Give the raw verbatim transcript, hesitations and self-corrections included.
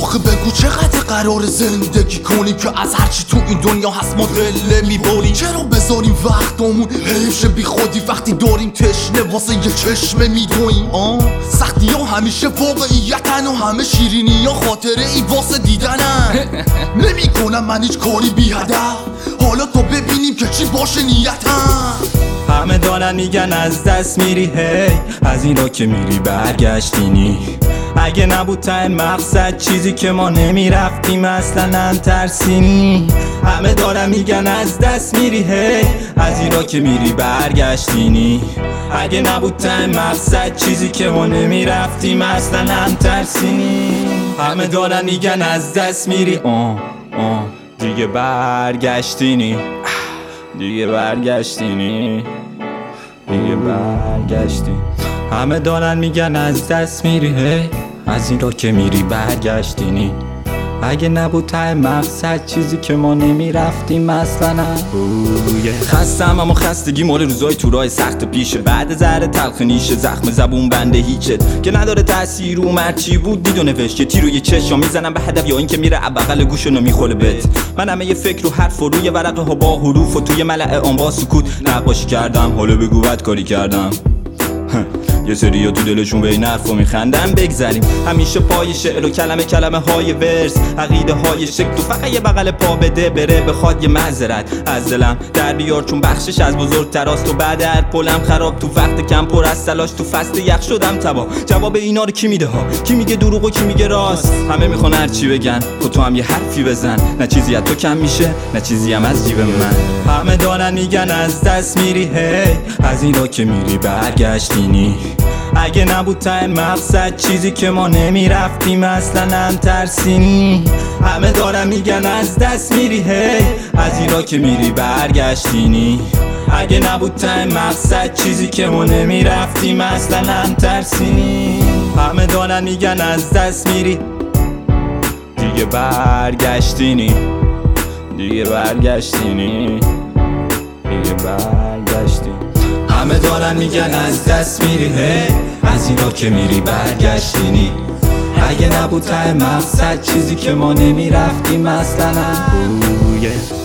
آخه بگو چقدر قرار زندگی کنیم که از هرچی تو این دنیا هست ما قله میبریم؟ چرا بذاریم وقتمون حیف شه بی خودی وقتی داریم تشنه واسه یه چشمه میدویم؟ آه سختی ها همیشه واقعیتن و همه شیرینی ها خاطره ای واسه دیدنن. نمی کنم من هیچ کاری بی هدف، حالا تو ببینیم که چی باشه نیتم. همه دارن میگن از دست میری هی، از این را که میری برگشتینی. اگه نبود تا این مقصد چیزی که ما نمیرفتیم اصلا نترسینی. همه دارن میگن از دست میری هی، از این را که میری برگشتینی. اگه نبود تا این مقصد چیزی که ما نمیرفتیم اصلا نترسینی. همه دارن میگن از دست میری آه آه دیگه برگشتینی، دیگه برگشتینی، دیگه برگشتی. همه دارن میگن از دست میری هی، از این را که میری برگشتینی. اگه نبود ته مقصد چیزی که ما نمیرفتیم اصلا. خستم اما خستگی مال روزای تو راه سخت پیشه، بعد ذره تلخ نیشه زخم زبون بنده هیچت که نداره تأثیر رو مرچی بود دید و نوشت که تیر روی چشم میزنم به هدف یا این که میره بغل گوشونو میخوره بهت. من همه یه فکر و حرف و روی ورقه ها با حروف و توی ملعه آن با سکوت نقاشی کردم. حالا بگو بد کاری کردم. یه سری ها تو دلشون به این حرفا میخندن. بگذریم همیشه پای شعر و کلمه کلمه های ورس، عقیده های شک تو فقط یه بغل پا بده بره بخواد یه معذرت از دلم در بیار چون بخشش از بزرگتراست. و بعد هر پلم خراب تو وقت کم پر از تلاش تو فصل یخ شدم تبا. جواب اینا رو کی میده ها؟ کی میگه دروغ و کی میگه راست؟ همه میخوان هر چی بگن خود تو هم یه حرفی بزن. نه چیزی از تو کم میشه نه چیزی هم از جیب من. همه دارن میگن از دست میری هی، از این را که میری برگشتینی. اگه نبود تا این مقصد چیزی که ما نمیرفتیم اصلا نترسینی. همه دارن میگن از دست میری هی، از این را که میری برگشتینی. اگه نبود تا این مقصد چیزی که ما نمیرفتیم اصلا نترسینی. همه دارن میگن از دست میری، دیگه برگشتینی، دیگه برگشتینی، دیگه برگشتینی. همه دارن میگن از دست میری هی، از این را که میری برگشتینی. اگه نبود ته مقصد چیزی که ما نمیرفتیم اصلا.